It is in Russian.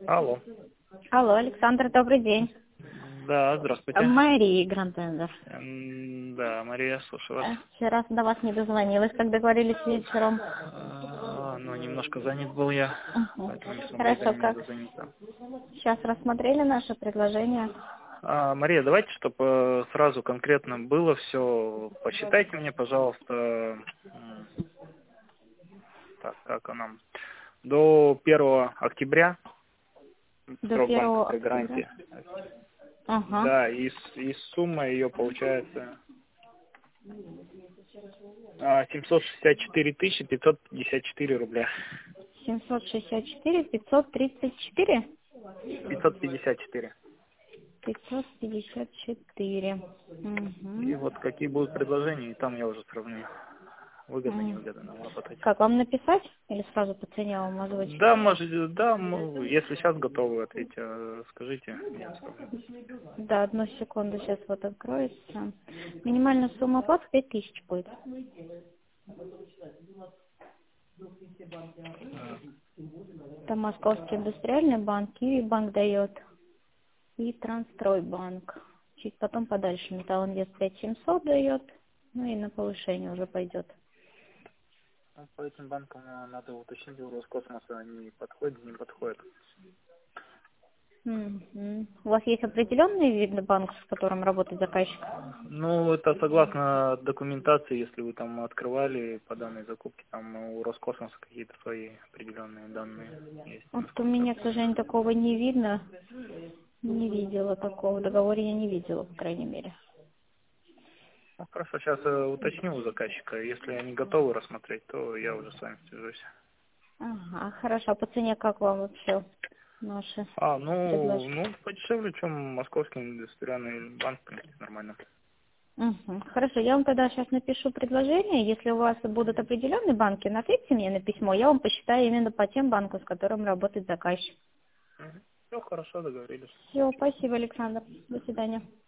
Алло. Алло, Александр, добрый день. Да, здравствуйте. Мария Грантендер. Да, Мария, слушаю вас. Вчера до вас не дозвонилась, как договорились вечером. Ну, немножко занят был я, Мгм. поэтому не смогли до Хорошо, меня как? дозвониться. Сейчас рассмотрели наше предложение. Мария, давайте, чтобы сразу конкретно было все, посчитайте мне, пожалуйста, так, как она, до 1 октября До срок 1 банковской октября. гарантии. Ага. Да, и сумма ее получается 764 554 рубля. 764, 534? 554. 554. И Угу. вот какие будут предложения, и там я уже сравню. Выгодно, невыгодно нам работать. Как, вам написать? Или сразу по цене вам озвучить? Да, может, да, если сейчас готовы ответить, скажите, я сравню. Да, одну секунду, сейчас вот откроется. Минимальная сумма оплаты 5000 будет. Это Московский индустриальный банк, Киви банк дает и Трансстройбанк. Чуть потом подальше Металлинвест 5700 дает, ну и на повышение уже пойдет. Ну, по этим банкам надо уточнить у Роскосмоса, они подходят, не подходят. Мгм. У вас есть определенный вид банка, с которым работает заказчик? Ну, это согласно документации, если вы там открывали по данной закупке, там у Роскосмоса какие-то свои определенные данные есть, Вот у насколько я меня, к понимаю. сожалению, такого не видно. Не видела такого. В договоре я не видела, по крайней мере. Ну, хорошо, сейчас уточню у заказчика. Если они готовы рассмотреть, то я уже с вами свяжусь. Ага, хорошо. А по цене как вам вообще наши предложения? Ну, подешевле, чем Московский индустриальный банк, в принципе, нормально. Угу. Хорошо, я вам тогда сейчас напишу предложение. Если у вас будут определенные банки, ответьте мне на письмо, я вам посчитаю именно по тем банкам, с которым работает заказчик. Все хорошо, договорились. Все, спасибо, Александр. До свидания.